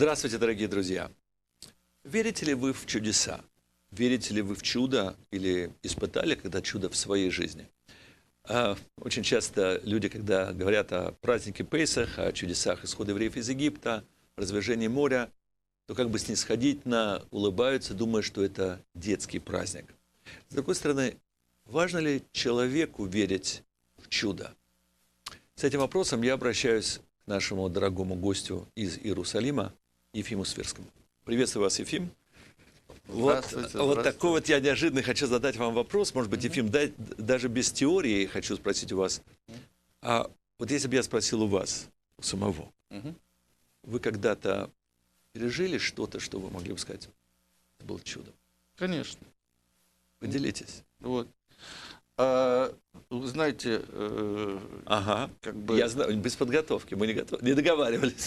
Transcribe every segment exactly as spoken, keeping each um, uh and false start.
Здравствуйте, дорогие друзья! Верите ли вы в чудеса? Верите ли вы в чудо или испытали когда чудо в своей жизни? А, Очень часто люди, когда говорят о празднике Песах, о чудесах исхода евреев из Египта, развержении моря, то как бы снисходительно улыбаются, думая, что это детский праздник. С другой стороны, важно ли человеку верить в чудо? С этим вопросом я обращаюсь к нашему дорогому гостю из Иерусалима, Ефиму Свирскому. Приветствую вас, Ефим. Вот, вот такой вот я неожиданно хочу задать вам вопрос. Может быть, Ефим, да, даже без теории хочу спросить у вас. А вот если бы я спросил у вас, у самого, угу. вы когда-то пережили что-то, что вы могли бы сказать, это было чудом? Конечно. Поделитесь. Вот. А, вы знаете, э, ага. как бы... Я знаю, без подготовки, мы не, готов... не договаривались.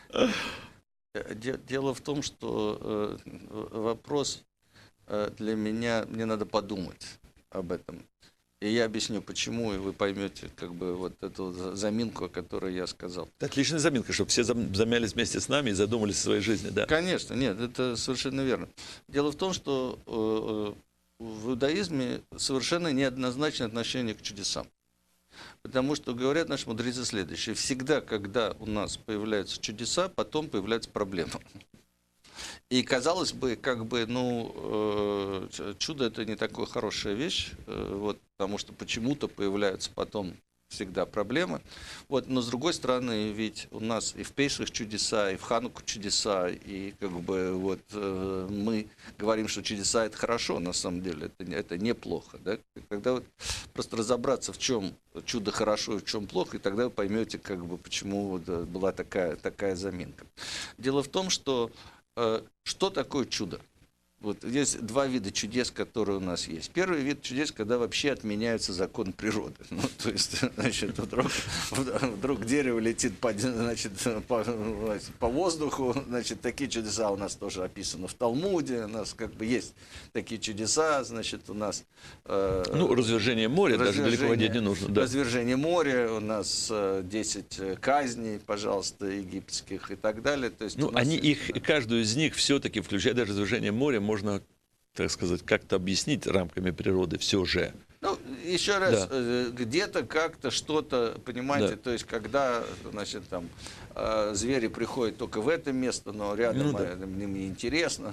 Дело в том, что э, вопрос э, для меня, мне надо подумать об этом. И я объясню, почему, и вы поймете, как бы, вот эту заминку, о которой я сказал. Это отличная заминка, чтобы все замялись вместе с нами и задумались о своей жизни, да? Конечно, нет, это совершенно верно. Дело в том, что э, в иудаизме совершенно неоднозначное отношение к чудесам. Потому что говорят наши мудрецы следующее. Всегда, когда у нас появляются чудеса, потом появляются проблемы. И казалось бы, как бы, ну, э, чудо это не такая хорошая вещь, э, вот, потому что почему-то появляются потом всегда проблемы. Вот, но с другой стороны, ведь у нас и в Пейшах чудеса, и в Хануку чудеса, и как бы вот э, мы говорим, что чудеса это хорошо, на самом деле, это, это неплохо. Да? Когда вот просто разобраться, в чем чудо хорошо и в чем плохо, и тогда вы поймете, как бы, почему вот была такая, такая заминка. Дело в том, что э, что такое чудо? Вот есть два вида чудес, которые у нас есть. Первый вид чудес, когда вообще отменяются законы природы. Ну, то есть, значит, вдруг, вдруг дерево летит по, значит, по, по воздуху. Значит, такие чудеса у нас тоже описаны в Талмуде. У нас как бы есть такие чудеса. Значит, у нас... Э, ну, развержение моря, даже далеко водить не нужно. Да. Развержение моря, у нас э, десять казней, пожалуйста, египетских и так далее. То есть, ну, они есть... их, каждую из них все-таки, включая даже развержение моря, можно, так сказать, как-то объяснить рамками природы все же. Ну, еще раз, да. где-то как-то что-то, понимаете, да. То есть, когда, значит, там, звери приходят только в это место, но рядом ну, да. им неинтересно,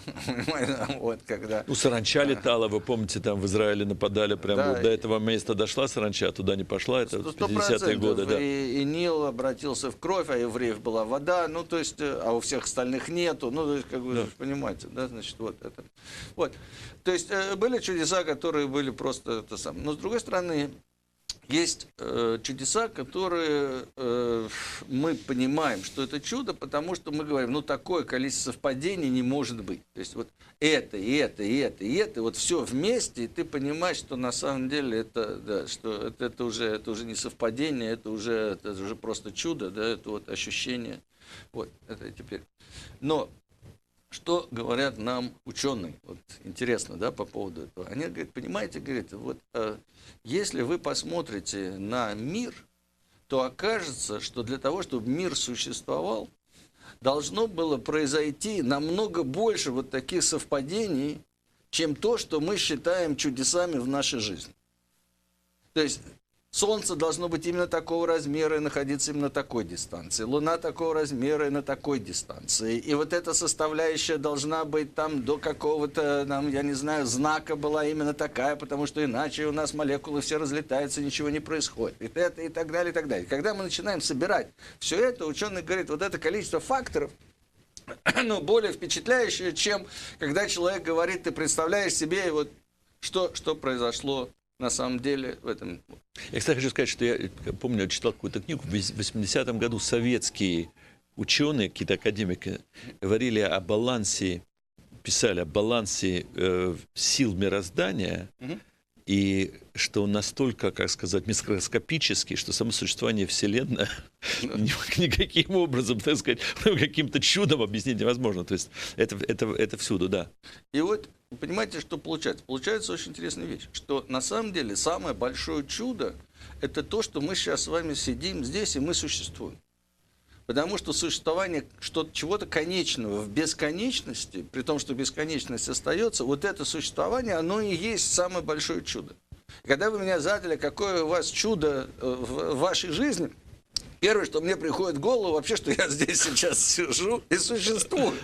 вот, когда... Ну, саранча летала, вы помните, там в Израиле нападали, прямо да. вот до этого места дошла саранча, туда не пошла, это в пятидесятые годы, да. И, и Нил обратился в кровь, а евреев была вода, ну, то есть, а у всех остальных нету, ну, то есть, как вы да. понимаете, да, значит, вот это. Вот, то есть, были чудеса, которые были просто это самое. Но, с другой стороны, есть э, чудеса, которые э, мы понимаем, что это чудо, потому что мы говорим, ну, такое количество совпадений не может быть. То есть, вот это, и это, и это, и это, вот все вместе, и ты понимаешь, что на самом деле это, да, что это, это, уже, это уже не совпадение, это уже, это уже просто чудо, да, это вот ощущение. Вот, это теперь. Но что говорят нам ученые? Вот интересно, да, по поводу этого. Они говорят, понимаете, говорят, вот э, если вы посмотрите на мир, то окажется, что для того, чтобы мир существовал, должно было произойти намного больше вот таких совпадений, чем то, что мы считаем чудесами в нашей жизни. То есть Солнце должно быть именно такого размера и находиться именно на такой дистанции. Луна такого размера и на такой дистанции. И вот эта составляющая должна быть там до какого-то, там, я не знаю, знака была именно такая, потому что иначе у нас молекулы все разлетаются, ничего не происходит. И это, и так далее, и так далее. Когда мы начинаем собирать все это, ученый говорит, вот это количество факторов, ну, более впечатляющее, чем когда человек говорит, ты представляешь себе, вот, что, что произошло на самом деле в этом. Я, кстати, хочу сказать, что я помню, я читал какую-то книгу, в восьмидесятом году советские ученые, какие-то академики, говорили о балансе, писали о балансе э, сил мироздания, угу. и что он настолько, как сказать, микроскопический, что само существование Вселенной никаким образом, так сказать, каким-то чудом объяснить невозможно. То есть это, это, это всюду, да. И вот, понимаете, что получается? Получается очень интересная вещь, что на самом деле самое большое чудо – это то, что мы сейчас с вами сидим здесь, и мы существуем. Потому что существование что чего-то конечного в бесконечности, при том, что бесконечность остается, вот это существование, оно и есть самое большое чудо. Когда вы меня задали, какое у вас чудо в вашей жизни, первое, что мне приходит в голову, вообще, что я здесь сейчас сижу и существую.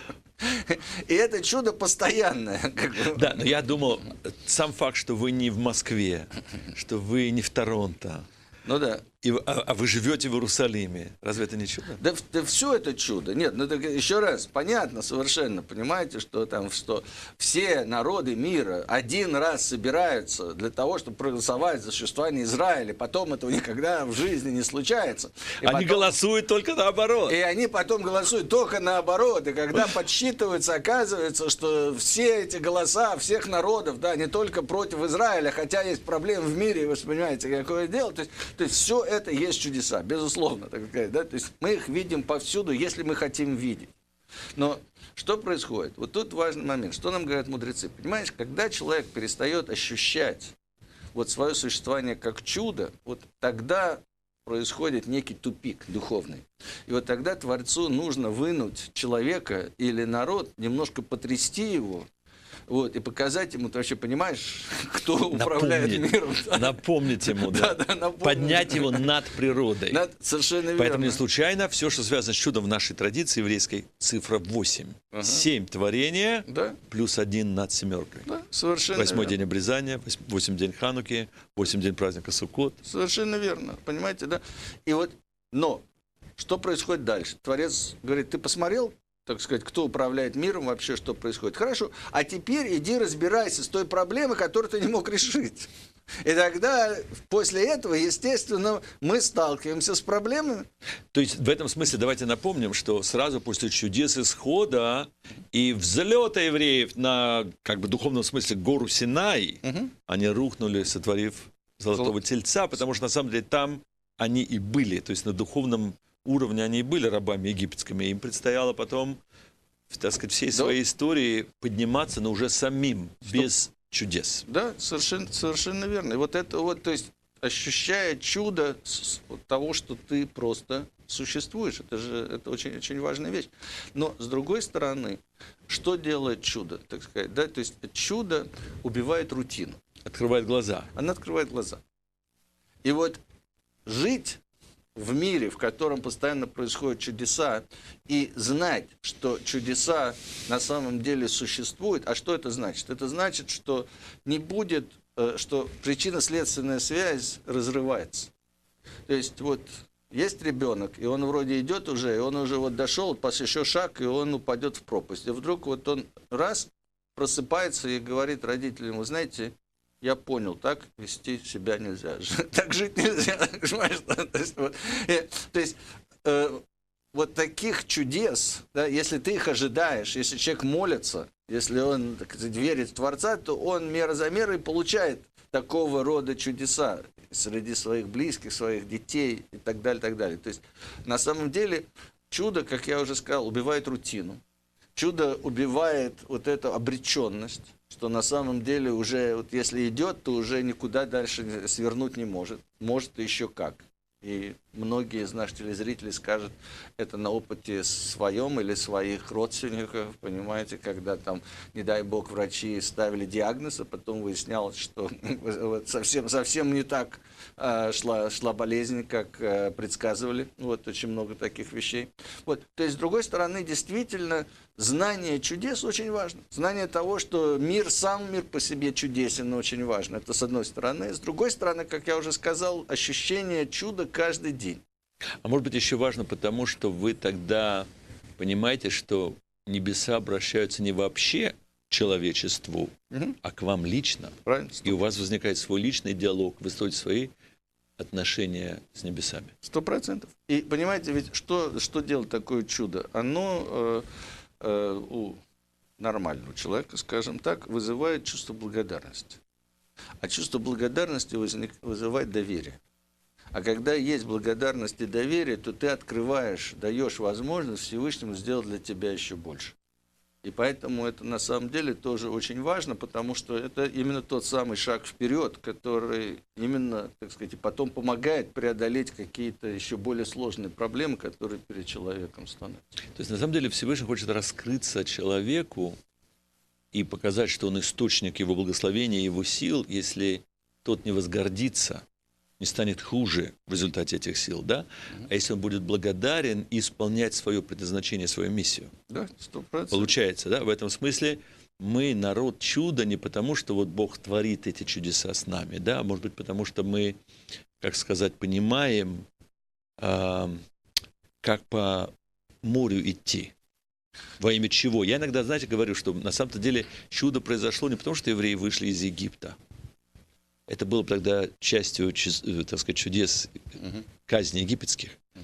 И это чудо постоянное. Да, но я думал, сам факт, что вы не в Москве, что вы не в Торонто, ну да. И, а, а вы живете в Иерусалиме. Разве это не чудо? Да, да все это чудо. Нет, ну так еще раз, понятно совершенно, понимаете, что там, что все народы мира один раз собираются для того, чтобы проголосовать за существование Израиля, потом этого никогда в жизни не случается. И они потом, голосуют только наоборот. И они потом голосуют только наоборот. И когда подсчитывается, оказывается, что все эти голоса всех народов, да, не только против Израиля, хотя есть проблемы в мире, вы же понимаете, какое дело, то есть, то есть все это есть чудеса, безусловно, так сказать, да? То есть мы их видим повсюду, если мы хотим видеть. Но что происходит? Вот тут важный момент. Что нам говорят мудрецы? Понимаешь, когда человек перестает ощущать вот свое существование как чудо, вот тогда происходит некий тупик духовный. И вот тогда Творцу нужно вынуть человека или народ, немножко потрясти его, вот, и показать ему, ты вообще понимаешь, кто управляет напомнить, миром. Напомнить ему, да. да, да поднять его над природой. Над, совершенно верно. Поэтому не случайно все, что связано с чудом в нашей традиции еврейской, цифра восемь. Ага. семь творения, да? Плюс один над семеркой. Да, совершенно Восьмой верно. День обрезания, восемь день Хануки, восемь день праздника Суккот. Совершенно верно, понимаете, да? И вот, но, что происходит дальше? Творец говорит, ты посмотрел, так сказать, кто управляет миром вообще, что происходит. Хорошо, а теперь иди разбирайся с той проблемой, которую ты не мог решить. И тогда, после этого, естественно, мы сталкиваемся с проблемами. То есть, в этом смысле, давайте напомним, что сразу после чудес исхода и взлета евреев на, как бы, духовном смысле, гору Синай, угу. они рухнули, сотворив золотого Золот... тельца, потому что, на самом деле, там они и были, то есть, на духовном уровне они и были рабами египетскими. Им предстояло потом, так сказать, всей да. своей истории подниматься, но уже самим, Что? без чудес. Да, совершенно, совершенно верно. И вот это вот, то есть, ощущая чудо того, что ты просто существуешь, это же это очень, очень важная вещь. Но, с другой стороны, что делает чудо, так сказать, да? То есть, чудо убивает рутину. Открывает глаза. Она открывает глаза. И вот жить в мире, в котором постоянно происходят чудеса, и знать, что чудеса на самом деле существуют. А что это значит? Это значит, что не будет, что причинно-следственная связь разрывается. То есть вот есть ребенок, и он вроде идет уже, и он уже вот дошел, пас еще шаг, и он упадет в пропасть. И вдруг вот он раз просыпается и говорит родителям, вы знаете, я понял, так вести себя нельзя. Так жить нельзя. То есть, вот, то есть э, вот таких чудес, да, если ты их ожидаешь, если человек молится, если он, так сказать, верит в Творца, то он мера за мерой получает такого рода чудеса среди своих близких, своих детей и так далее, так далее. То есть на самом деле чудо, как я уже сказал, убивает рутину. Чудо убивает вот эту обреченность, что на самом деле уже, вот если идет, то уже никуда дальше свернуть не может. Может еще как. И многие из наших телезрителей скажут это на опыте своем или своих родственников, понимаете, когда там, не дай бог, врачи ставили диагноз, а потом выяснялось, что вот совсем, совсем не так а, шла, шла болезнь, как а, предсказывали. Вот очень много таких вещей. Вот. То есть, с другой стороны, действительно, знание чудес очень важно. Знание того, что мир, сам мир по себе чудесен, очень важно. Это с одной стороны. С другой стороны, как я уже сказал, ощущение чуда каждый день. А может быть, еще важно, потому что вы тогда понимаете, что небеса обращаются не вообще к человечеству, угу. а к вам лично. Правильно. И у вас возникает свой личный диалог, вы строите свои отношения с небесами. Сто процентов. И понимаете, ведь что, что делает такое чудо? Оно э, э, у нормального человека, скажем так, вызывает чувство благодарности. А чувство благодарности возник, вызывает доверие. А когда есть благодарность и доверие, то ты открываешь, даешь возможность Всевышнему сделать для тебя еще больше. И поэтому это на самом деле тоже очень важно, потому что это именно тот самый шаг вперед, который именно, так сказать, и потом помогает преодолеть какие-то еще более сложные проблемы, которые перед человеком становятся. То есть на самом деле Всевышний хочет раскрыться человеку и показать, что он источник его благословения, его сил, если тот не возгордится, не станет хуже в результате этих сил, да? Mm-hmm. А если он будет благодарен и исполнять свое предназначение, свою миссию. Да, сто процентов. Получается, да? В этом смысле мы народ чуда не потому, что вот Бог творит эти чудеса с нами, да? А может быть, потому что мы, как сказать, понимаем, э, как по морю идти. Во имя чего? Я иногда, знаете, говорю, что на самом-то деле чудо произошло не потому, что евреи вышли из Египта. Это было тогда частью, так сказать, чудес uh-huh. казни египетских, uh-huh.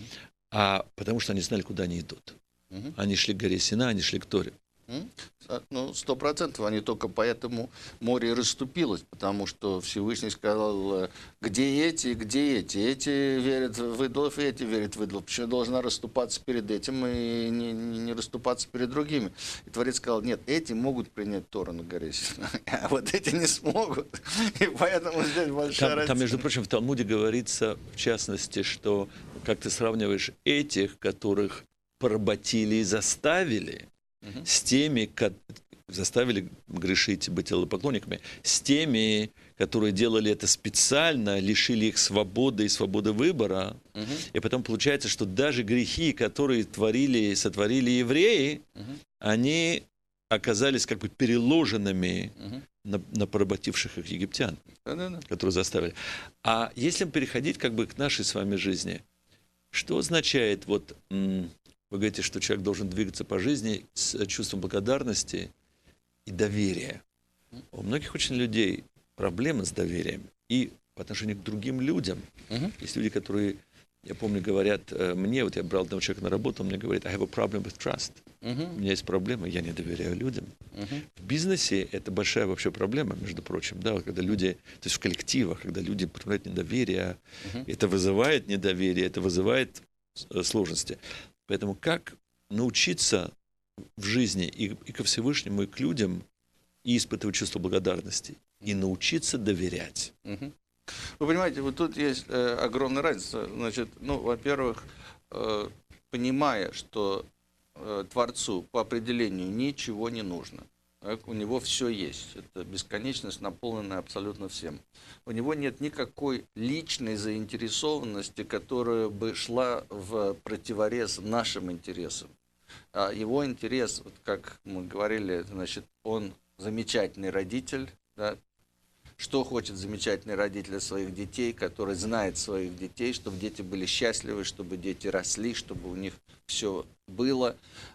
а потому что они знали, куда они идут. Uh-huh. Они шли к горе Синай, они шли к Торе. Uh-huh. Ну, сто процентов они только поэтому море расступилось, потому что Всевышний сказал, где эти, где эти. Эти верят в идолов, и эти верят в идолов. Почему должна расступаться перед этим и не, не, не расступаться перед другими? И Творец сказал, нет, эти могут принять Тору на горе Синай, а вот эти не смогут. И поэтому здесь большая там, разница. Там, между прочим, в Талмуде говорится, в частности, что, как ты сравниваешь этих, которых поработили и заставили, Uh-huh. с теми, которые заставили грешить, быть идолопоклонниками, с теми, которые делали это специально, лишили их свободы и свободы выбора. Uh-huh. И потом получается, что даже грехи, которые творили, сотворили евреи, uh-huh. они оказались как бы переложенными uh-huh. на, на поработивших их египтян, uh-huh. которые заставили. А если переходить как бы к нашей с вами жизни, что означает вот... М- Вы говорите, что человек должен двигаться по жизни с чувством благодарности и доверия. У многих очень людей проблемы с доверием и по отношению к другим людям. Uh-huh. Есть люди, которые, я помню, говорят мне, вот я брал одного человека на работу, он мне говорит, I have a problem with trust. Uh-huh. У меня есть проблема, я не доверяю людям. Uh-huh. В бизнесе это большая вообще проблема, между прочим, да, когда люди, то есть в коллективах, когда люди проявляют недоверие, uh-huh. это вызывает недоверие, это вызывает сложности. Поэтому как научиться в жизни и, и ко Всевышнему, и к людям, и испытывать чувство благодарности, и научиться доверять? Угу. Вы понимаете, вот тут есть э, огромная разница. Значит, ну, во-первых, э, понимая, что э, Творцу по определению ничего не нужно. Так, у него все есть. Это бесконечность, наполненная абсолютно всем. У него нет никакой личной заинтересованности, которая бы шла в противорез нашим интересам. А его интерес, вот как мы говорили, значит, он замечательный родитель. Да? Что хочет замечательный родитель от своих детей, который знает своих детей, чтобы дети были счастливы, чтобы дети росли, чтобы у них все было.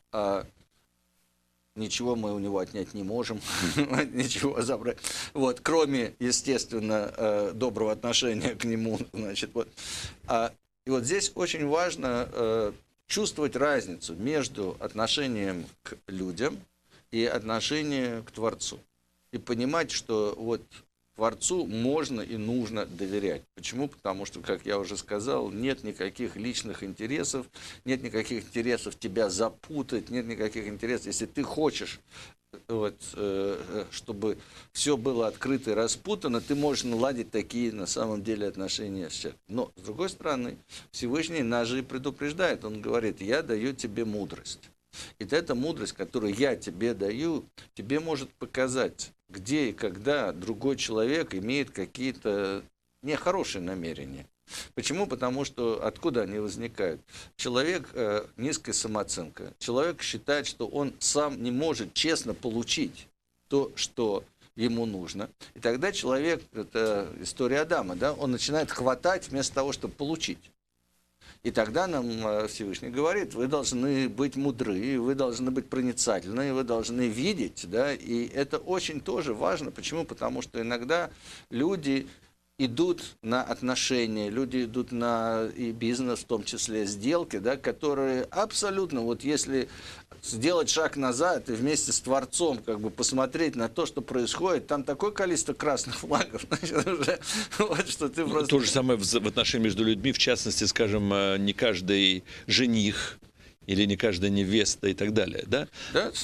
Ничего мы у него отнять не можем, ничего забрать. Вот, кроме, естественно, доброго отношения к нему. Значит, вот. И вот здесь очень важно чувствовать разницу между отношением к людям и отношением к Творцу. И понимать, что вот Творцу можно и нужно доверять. Почему? Потому что, как я уже сказал, нет никаких личных интересов, нет никаких интересов тебя запутать, нет никаких интересов. Если ты хочешь, вот, чтобы все было открыто и распутано, ты можешь наладить такие, на самом деле, отношения с человеком. Но, с другой стороны, Всевышний нас же и предупреждает. Он говорит, я даю тебе мудрость. И эта мудрость, которую я тебе даю, тебе может показать, где и когда другой человек имеет какие-то нехорошие намерения. Почему? Потому что откуда они возникают? Человек, э, низкая самооценка. Человек считает, что он сам не может честно получить то, что ему нужно. И тогда человек, это история Адама, да, он начинает хватать вместо того, чтобы получить. И тогда нам Всевышний говорит, вы должны быть мудры, вы должны быть проницательны, вы должны видеть, да, и это очень тоже важно. Почему? Потому что иногда люди идут на отношения, люди идут на и бизнес, в том числе сделки, да, которые абсолютно, вот если сделать шаг назад и вместе с Творцом как бы посмотреть на то, что происходит, там такое количество красных флагов, значит, уже, вот, что ты просто... То же самое в, в отношении между людьми, в частности, скажем, не каждый жених или не каждая невеста и так далее, да? Да,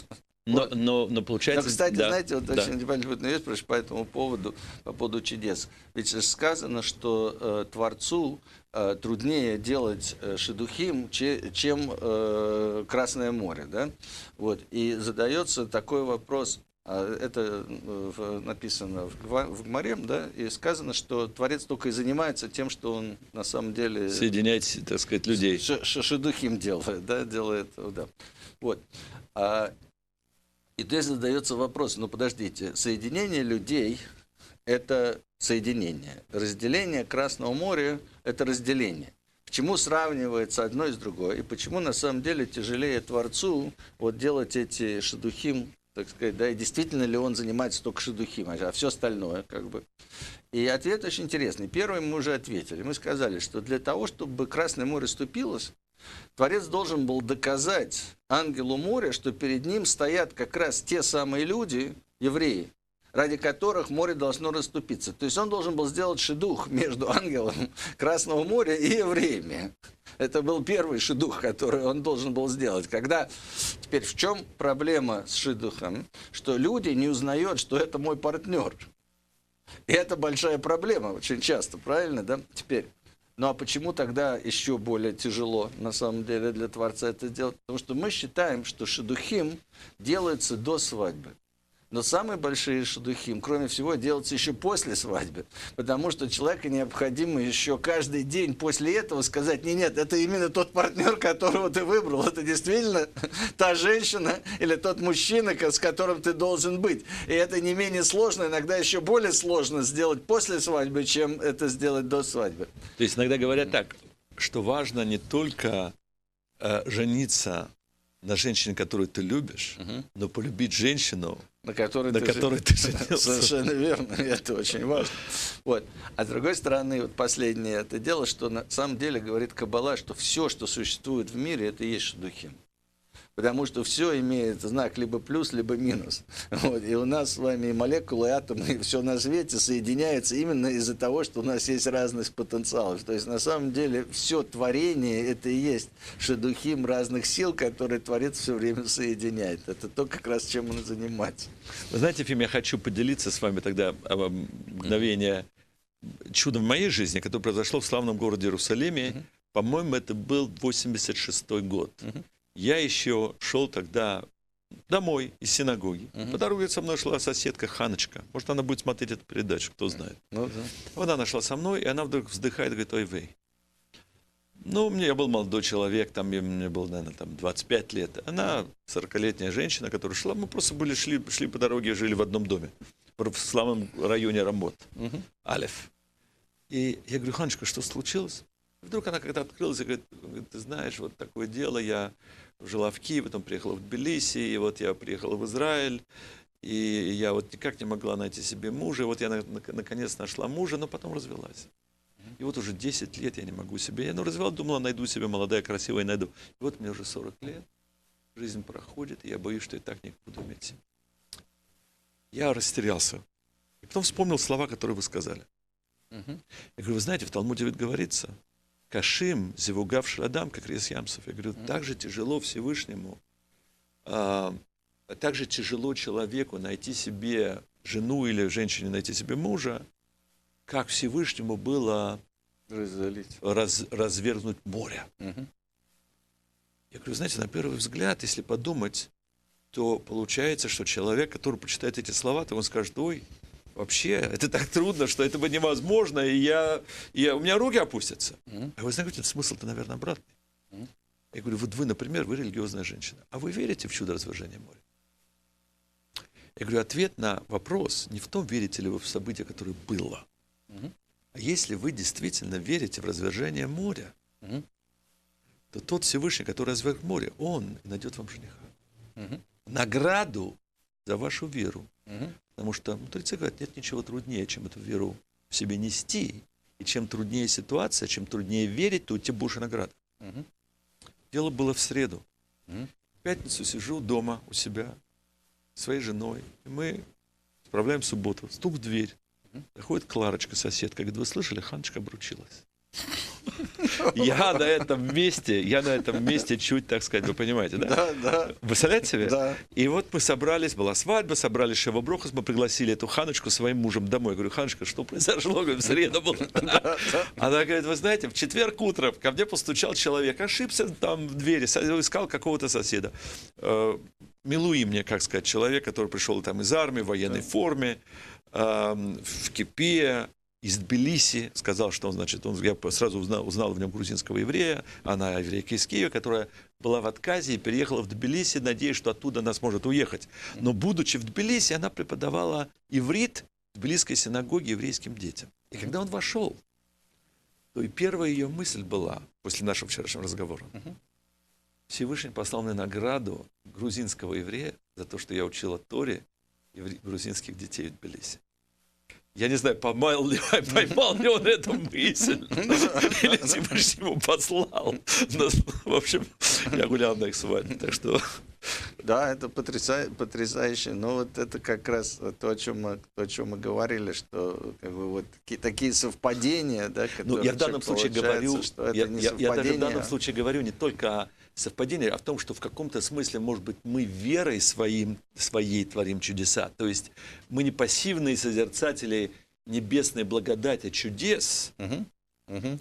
Но, Вот. но, но получается... Но, кстати, да, знаете, вот да. очень любопытная вещь, потому что по этому поводу, по поводу чудес. Ведь же сказано, что э, Творцу э, труднее делать э, шедухим, че, чем э, Красное море, да? Вот. И задается такой вопрос, а это э, в, написано в, Гва- в Гмаре, да, и сказано, что Творец только и занимается тем, что он на самом деле... Соединять, так сказать, людей. Ш, ш, шедухим делает, да, делает, да. Вот. А, И здесь задается вопрос, ну подождите, соединение людей – это соединение. Разделение Красного моря – это разделение. Почему сравнивается одно с другой? И почему на самом деле тяжелее Творцу вот делать эти шедухим, так сказать, да, и действительно ли он занимается только шедухим, а все остальное как бы. И ответ очень интересный. Первый мы уже ответили. Мы сказали, что для того, чтобы Красное море ступилось, Творец должен был доказать ангелу моря, что перед ним стоят как раз те самые люди, евреи, ради которых море должно расступиться. То есть он должен был сделать шедух между ангелом Красного моря и евреями. Это был первый шедух, который он должен был сделать. Когда... Теперь в чем проблема с шедухом? Что люди не узнают, что это мой партнер. И это большая проблема очень часто, правильно, да? Теперь... Ну а почему тогда еще более тяжело, на самом деле, для Творца это делать? Потому что мы считаем, что шедухим делается до свадьбы. Но самые большие шедухим, кроме всего, делаются еще после свадьбы. Потому что человеку необходимо еще каждый день после этого сказать: нет, нет, это именно тот партнер, которого ты выбрал. Это действительно та женщина или тот мужчина, с которым ты должен быть. И это не менее сложно, иногда еще более сложно сделать после свадьбы, чем это сделать до свадьбы. То есть иногда говорят так, что важно не только э, жениться на женщине, которую ты любишь, угу. но полюбить женщину, на которой, на ты, которой ты женился. Совершенно верно, это очень важно. Вот. А с другой стороны, вот последнее это дело, что на самом деле говорит Каббала, что все, что существует в мире, это и есть шедухим. Потому что все имеет знак либо плюс, либо минус. Вот. И у нас с вами и молекулы, и атомы, и все на свете соединяется именно из-за того, что у нас есть разность потенциалов. То есть на самом деле все творение это и есть шедухим разных сил, которые Творец все время соединяет. Это то, как раз чем он занимается. Вы знаете, Ефим, я хочу поделиться с вами тогда об мгновении чудом в моей жизни, которое произошло в славном городе Иерусалиме. Uh-huh. По-моему, это был восемьдесят шестой год. Uh-huh. Я еще шел тогда домой из синагоги. Uh-huh. По дороге со мной шла соседка Ханочка. Может, она будет смотреть эту передачу, кто знает. Uh-huh. Вот она шла со мной, и она вдруг вздыхает и говорит: ой, вей. Ну, мне, я был молодой человек, там, мне было, наверное, там, двадцать пять лет. Она сорокалетняя женщина, которая шла. Мы просто были, шли, шли по дороге, жили в одном доме. В славном районе Рамот. Uh-huh. Алеф. И я говорю: Ханочка, что случилось? Вдруг она как-то открылась и говорит: ты знаешь, вот такое дело, я жила в Киеве, потом приехала в Тбилиси, и вот я приехала в Израиль, и я вот никак не могла найти себе мужа, и вот я наконец нашла мужа, но потом развелась. И вот уже десять лет я не могу себе, я ну, развела, думала, найду себе молодая, красивая, найду. И вот мне уже сорок лет, жизнь проходит, и я боюсь, что я так не буду иметь семью. Я растерялся. И потом вспомнил слова, которые вы сказали. Uh-huh. Я говорю: вы знаете, в Талмуде ведь говорится: Кашим, зевугав шрадам, как рез ямсов. Я говорю: так же тяжело Всевышнему, а, так же тяжело человеку найти себе жену или женщине найти себе мужа, как Всевышнему было раз, развернуть море. Uh-huh. Я говорю: знаете, на первый взгляд, если подумать, то получается, что человек, который почитает эти слова, то он скажет: ой, вообще, это так трудно, что это бы невозможно, и, я, и я, у меня руки опустятся. Mm-hmm. А вы знаете, смысл-то, наверное, обратный. Mm-hmm. Я говорю: вот вы, например, вы религиозная женщина, а вы верите в чудо развержения моря? Я говорю: ответ на вопрос не в том, верите ли вы в событие, которое было, mm-hmm. а если вы действительно верите в развержение моря, mm-hmm. то тот Всевышний, который разверг море, он найдет вам жениха. Mm-hmm. Награду за вашу веру. Mm-hmm. Потому что мудрецы говорят, нет ничего труднее, чем эту веру в себе нести. И чем труднее ситуация, чем труднее верить, то у тебя больше наград. Uh-huh. Дело было в среду. Uh-huh. В пятницу сижу дома у себя с своей женой. И мы справляем субботу. Стук в дверь. Uh-huh. Заходит Кларочка, соседка. Говорит: вы слышали, Ханочка обручилась. Я на этом месте, я на этом месте чуть, так сказать, вы понимаете, да? Да, да. Вы представляете себе? Да. И вот мы собрались, была свадьба, собрали Шева Брохас, мы пригласили эту Ханочку своим мужем домой. Я говорю, Ханочка, что произошло? Говорю, в среду было. Она говорит, вы знаете, в четверг утром ко мне постучал человек, ошибся там в двери, искал какого-то соседа. Милуи мне, как сказать, человек, который пришел там из армии, в военной форме, в кипе, из Тбилиси, сказал, что он, значит, он, я сразу узнал, узнал в нем грузинского еврея, она еврейка из Киева, которая была в отказе и переехала в Тбилиси, надеясь, что оттуда она сможет уехать. Но, будучи в Тбилиси, она преподавала иврит в тбилисской синагоге еврейским детям. И когда он вошел, то и первая ее мысль была, после нашего вчерашнего разговора, Всевышний послал мне награду грузинского еврея за то, что я учила Торе грузинских детей в Тбилиси. Я не знаю, поймал ли, поймал ли он эту мысль, или Всевышний ему послал. Но, в общем, я гулял на их свадьбе, так что... Да, это потрясающе, потрясающе. Но вот это как раз то, о чем мы, то, о чем мы говорили, что как бы, вот такие, такие совпадения, да, которые... Ну, я в данном случае говорю, что это я, не я, я даже в данном а... случае говорю не только о совпадении, а в том, что в каком-то смысле, может быть, мы верой своим, своей творим чудеса. То есть мы не пассивные созерцатели небесной благодати чудес, угу. Угу.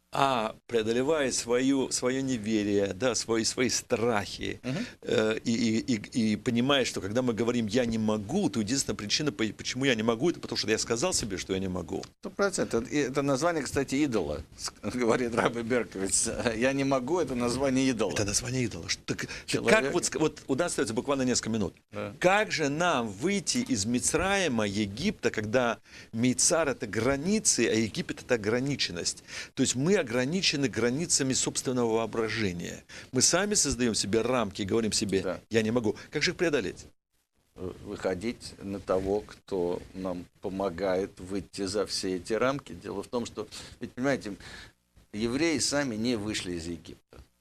а преодолевая свою, свое неверие, да, свои, свои страхи, угу. э, и, и, и, и понимая, что когда мы говорим «я не могу», то единственная причина, почему я не могу, это потому что я сказал себе, что я не могу. Сто процентов. Это название, кстати, идола, говорит Раби Берковиц. «Я не могу» — это название идола. Это название идола. Так, как вот, вот у нас остается буквально несколько минут. Да. Как же нам выйти из Мицраима, Египта, когда Мицар — это границы, а Египет — это ограниченность? То есть мы ограничены границами собственного воображения. Мы сами создаем себе рамки и говорим себе, да. я не могу. Как же их преодолеть? Выходить на того, кто нам помогает выйти за все эти рамки. Дело в том, что, ведь, понимаете, евреи сами не вышли из Египта.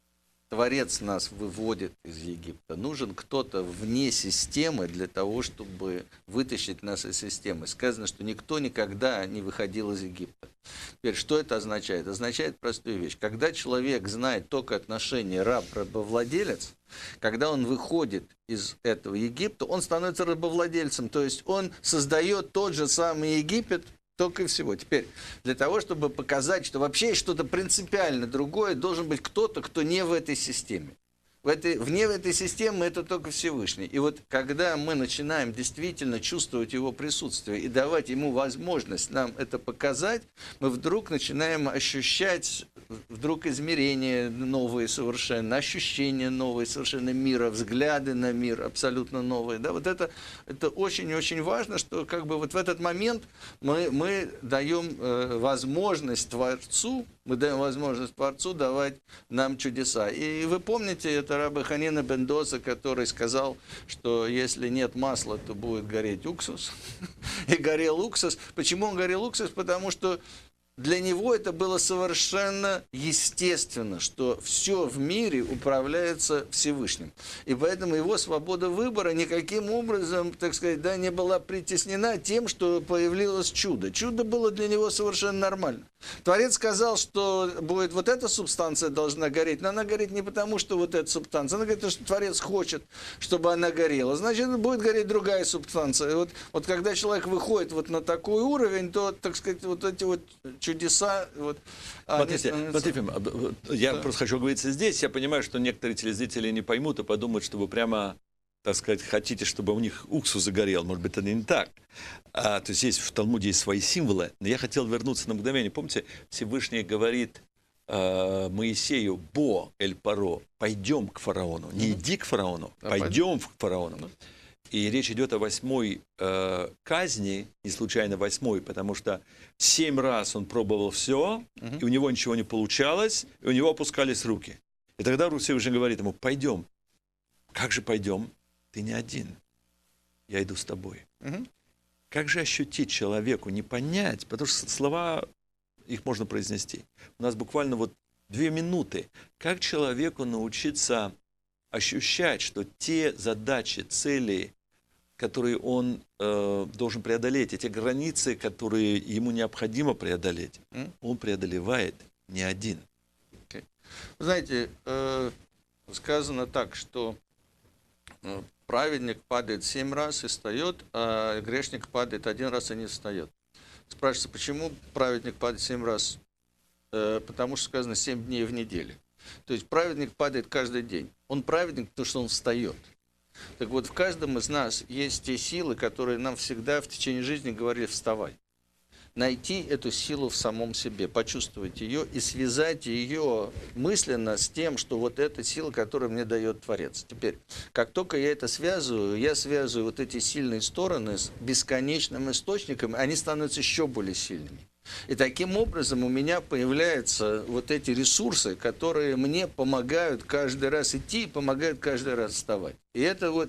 Творец нас выводит из Египта. Нужен кто-то вне системы для того, чтобы вытащить нас из системы. Сказано, что никто никогда не выходил из Египта. Теперь, что это означает? Это означает простую вещь. Когда человек знает только отношение раб-рабовладелец, когда он выходит из этого Египта, он становится рабовладельцем. То есть он создает тот же самый Египет, только и всего. Теперь, для того, чтобы показать, что вообще есть что-то принципиально другое, должен быть кто-то, кто не в этой системе. В этой, вне этой системы это только Всевышний. И вот когда мы начинаем действительно чувствовать его присутствие и давать ему возможность нам это показать, мы вдруг начинаем ощущать вдруг измерения новые совершенно, ощущения новые совершенно мира, взгляды на мир абсолютно новые. Да? Вот это, это очень-очень важно, что как бы вот в этот момент мы, мы даем э, возможность Творцу, мы даем возможность Творцу давать нам чудеса. И вы помните, это Рабби Ханина бен Доса, который сказал, что если нет масла, то будет гореть уксус. И горел уксус. Почему он горел уксус? Потому что для него это было совершенно естественно, что все в мире управляется Всевышним. И поэтому его свобода выбора никаким образом, так сказать, да, не была притеснена тем, что появилось чудо. Чудо было для него совершенно нормально. Творец сказал, что будет вот эта субстанция должна гореть, но она горит не потому, что вот эта субстанция, она говорит, что Творец хочет, чтобы она горела. Значит, будет гореть другая субстанция. И вот, вот когда человек выходит вот на такой уровень, то, так сказать, вот эти вот чудеса... Вот, смотрите, они... смотрите, я да. просто хочу говорить здесь, я понимаю, что некоторые телезрители не поймут и подумают, что вы прямо, так сказать, хотите, чтобы у них уксус загорел. Может быть, это не так. А, то есть есть в Талмуде есть свои символы. Но я хотел вернуться на мгновение. Помните, Всевышний говорит э, Моисею, Бо эль Паро, пойдем к фараону. Не иди к фараону, а пойдем к фараону. Да. И речь идет о восьмой э, казни, не случайно восьмой, потому что семь раз он пробовал все, uh-huh. и у него ничего не получалось, и у него опускались руки. И тогда Всевышний говорит ему, пойдем. Как же пойдем? Ты не один. Я иду с тобой. Uh-huh. Как же ощутить человеку, не понять, потому что слова, их можно произнести. У нас буквально вот две минуты. Как человеку научиться ощущать, что те задачи, цели, которые он э, должен преодолеть, эти границы, которые ему необходимо преодолеть, mm. он преодолевает не один. Okay. Вы знаете, э, сказано так, что э, праведник падает семь раз и встает, а грешник падает один раз и не встает. Спрашивается, почему праведник падает семь раз? Э, потому что сказано семь дней в неделю. То есть праведник падает каждый день. Он праведник, потому что он встает. Так вот, в каждом из нас есть те силы, которые нам всегда в течение жизни говорили «вставай». Найти эту силу в самом себе, почувствовать ее и связать ее мысленно с тем, что вот эта сила, которую мне дает Творец. Теперь, как только я это связываю, я связываю вот эти сильные стороны с бесконечным источником, они становятся еще более сильными. И таким образом у меня появляются вот эти ресурсы, которые мне помогают каждый раз идти и помогают каждый раз вставать. И это вот,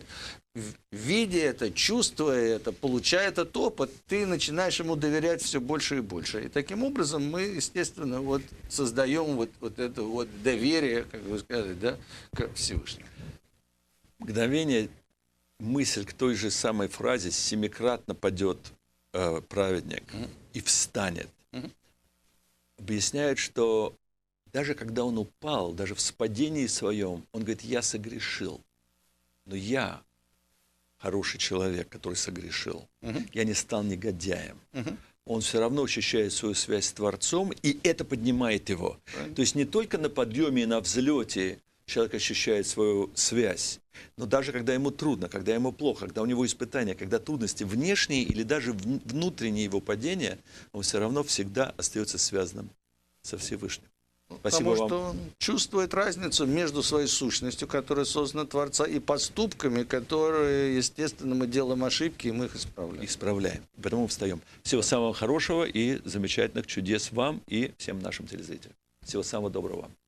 видя это, чувствуя это, получая этот опыт, ты начинаешь ему доверять все больше и больше. И таким образом мы, естественно, вот создаем вот, вот это вот доверие, как вы сказали, да, к Всевышнему. Мгновение, мысль к той же самой фразе «семикратно падет э, праведник» mm-hmm. и встанет. Mm-hmm. Объясняет, что даже когда он упал, даже в спадении своем, он говорит, я согрешил. Но я хороший человек, который согрешил. Uh-huh. Я не стал негодяем. Uh-huh. Он все равно ощущает свою связь с Творцом, и это поднимает его. Right. То есть не только на подъеме и на взлете человек ощущает свою связь, но даже когда ему трудно, когда ему плохо, когда у него испытания, когда трудности внешние или даже внутренние его падения, он все равно всегда остается связанным со Всевышним. Спасибо Потому вам. что он чувствует разницу между своей сущностью, которая создана Творца, и поступками, которые, естественно, мы делаем ошибки, и мы их исправляем. Исправляем. Поэтому встаем. Всего самого хорошего и замечательных чудес вам и всем нашим телезрителям. Всего самого доброго вам.